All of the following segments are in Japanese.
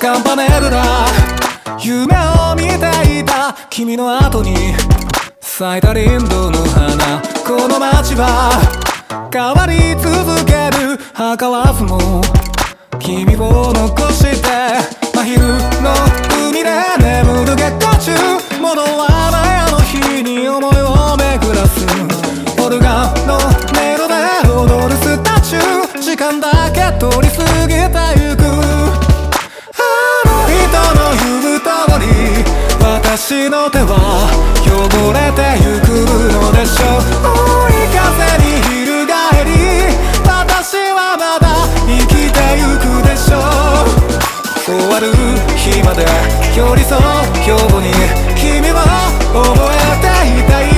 カンパネルだ。夢を見ていた君の後に咲いたリンドの花。この街は変わり続ける。図らずも君を残して真昼の海で眠る月光中。戻らないあの日に思いを巡らす。オルガンの音色で踊るスタチュー。時間だけ通り過ぎてゆく。あの人の言う通り私の手は汚れてゆくのでしょう。追い風に翻り私はまだ生きてゆくでしょう。終わる日まで寄り添うように君は覚えていたい。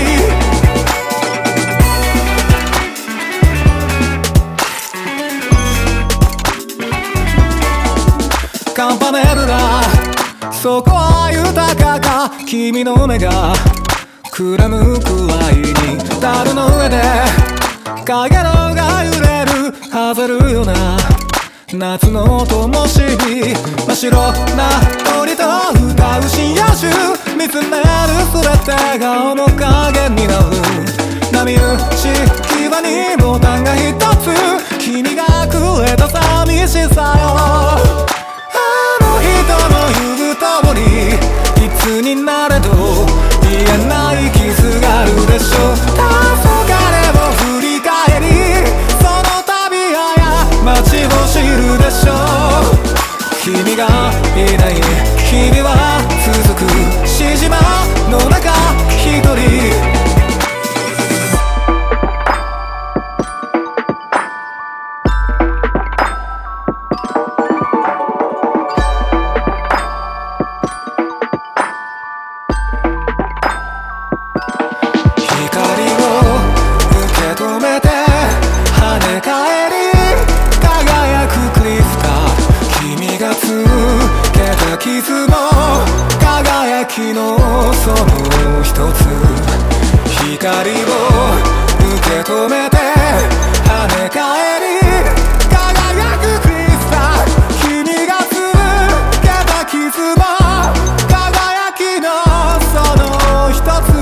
カンパネルだ。そこは豊かか。君の目がくらむくらいに樽の上でかげろうが揺れる。外るような夏の灯火。真っ白な鳥と歌う深夜中。見つめる全てが面影になる。波打ち際にボタンが一つ。君がくれた寂しさよ。人の言う通りいつになれど言えない傷があるでしょう。黄昏を振り返りその旅や街を知るでしょう。君がいない日々は続く。しじまの中一人。傷も輝きのその一つ。光を受け止めて跳ね返り輝くクリスタル。君が続けた傷も輝きのその一つ。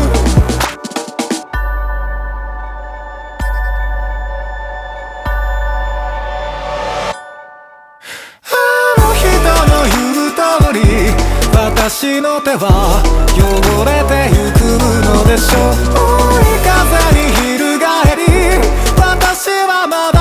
私の手は汚れてゆくのでしょう。追い風に翻り私はまだ